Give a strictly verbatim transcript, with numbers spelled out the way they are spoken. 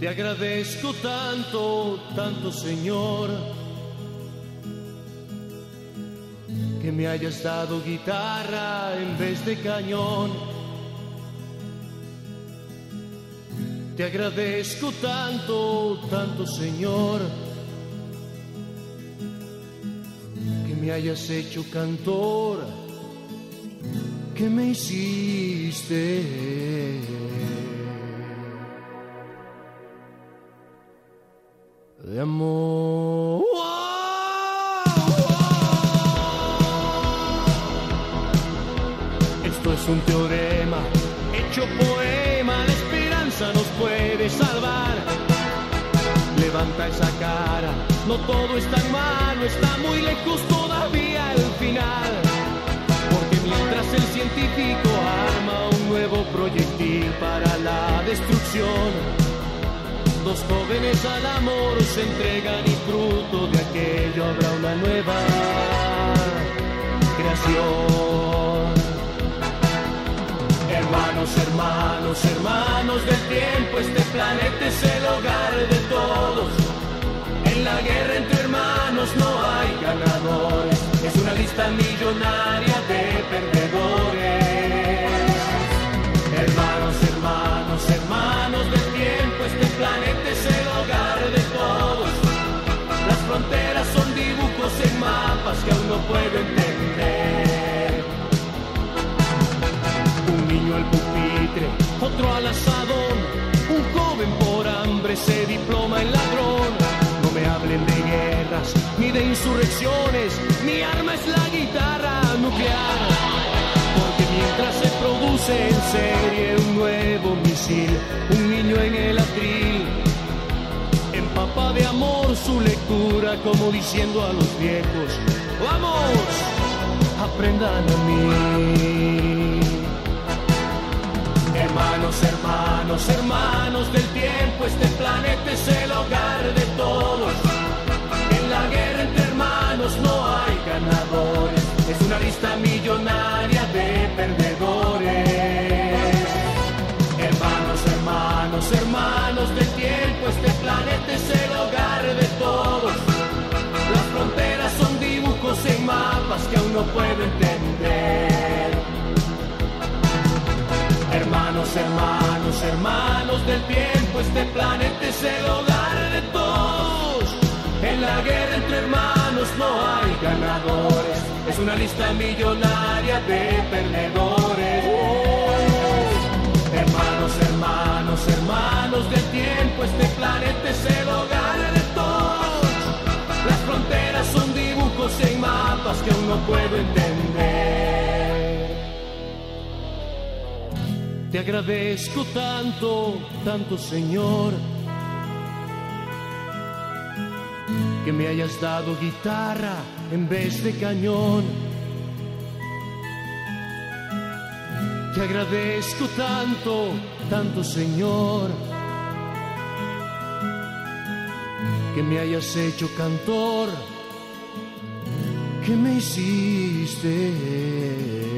Te agradezco tanto, tanto, Señor, que me hayas dado guitarra en vez de cañón. Te agradezco tanto, tanto, Señor, que me hayas hecho cantor, que me hiciste de amor. Esto es un teorema hecho poema, la esperanza nos puede salvar. Levanta esa cara, no todo es tan malo, está muy lejos todavía el final. Porque mientras el científico arma un nuevo proyectil para la destrucción, dos jóvenes al amor se entregan y fruto de aquello habrá una nueva creación. Hermanos, hermanos, hermanos del tiempo, este planeta es el hogar de todos. En la guerra entre hermanos no hay ganadores, es una lista millonaria de perdedores. Hermanos, hermanos, hermanos del tiempo, este planeta es el hogar de todos. Las fronteras son dibujos en mapas que aún no puedo entender. Un niño al pupitre, otro al asadón, un joven por hambre se diploma en ladrón. No me hablen de guerras ni de insurrecciones, mi arma es la guitarra nuclear. Porque mientras se produce en serie un nuevo misil, un niño en el atril empapa de amor su lectura, como diciendo a los viejos: vamos, aprendan a mí. Hermanos, hermanos, hermanos del tiempo, este planeta es el hogar de todos. En la guerra entre hermanos no hay ganadores, es una lista millonaria de perdedores. Hermanos, hermanos, hermanos del tiempo, este planeta es el hogar de todos. Las fronteras son dibujos en mapas que aún no puedo entender. Hermanos, hermanos, hermanos del tiempo, este planeta es el hogar de todos. En la guerra entre hermanos no hay ganadores, es una lista millonaria de perdedores. Hermanos, hermanos, hermanos del tiempo, este planeta es el hogar de todos. Las fronteras son dibujos en mapas que aún no puedo entender. Te agradezco tanto, tanto, Señor, que me hayas dado guitarra en vez de cañón. Te agradezco tanto, tanto, Señor, que me hayas hecho cantor, que me hiciste